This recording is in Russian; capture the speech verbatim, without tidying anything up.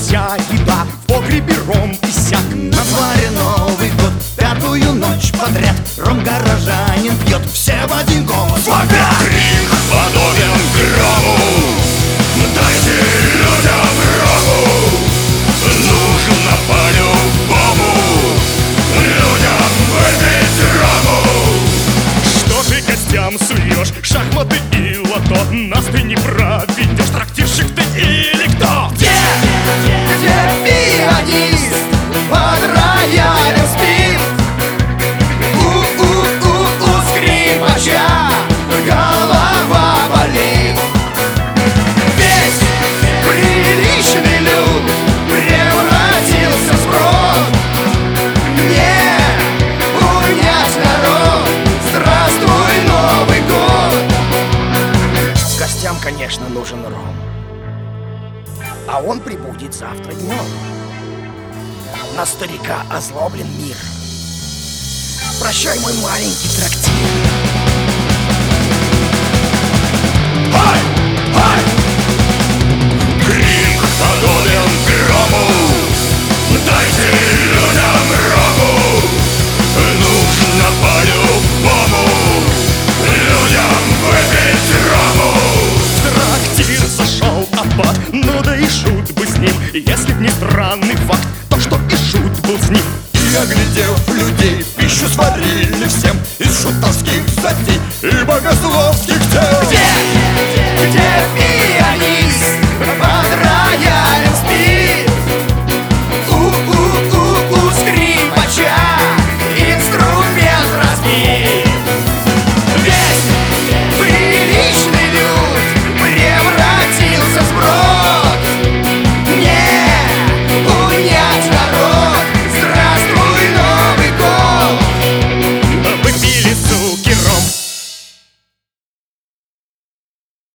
вся еда в погребе ром иссяк. На дворе Новый год, пятую ночь подряд ром горожанин пьет, все в один голос вопят. Крик подобен грому, дайте людям рому. Нужно по-любому людям выпить рому. Что ты гостям суешь? Шахматы и лото. Нас ты не проведешь, трактирщик ты или кто? Где, где пианист под роялем спит? У-у-у-у скрипача голова болит. Весь приличный люд превратился в сброд. Не унять народ, здравствуй, Новый год. Гостям, конечно, нужен ром, а он прибудет завтра днем. На старика озлоблен мир. Прощай, мой маленький трактир. Ай! Ай! Крик подобен грому, дайте людям рому. Нужно по-любому людям выпить рому. В трактир зашел аббат, ну да и шут бы с ним. Если б не странный факт, то что и шут был с ним. И, оглядев людей, пищу сварили всем из шутовских затей и богословских тел. Где?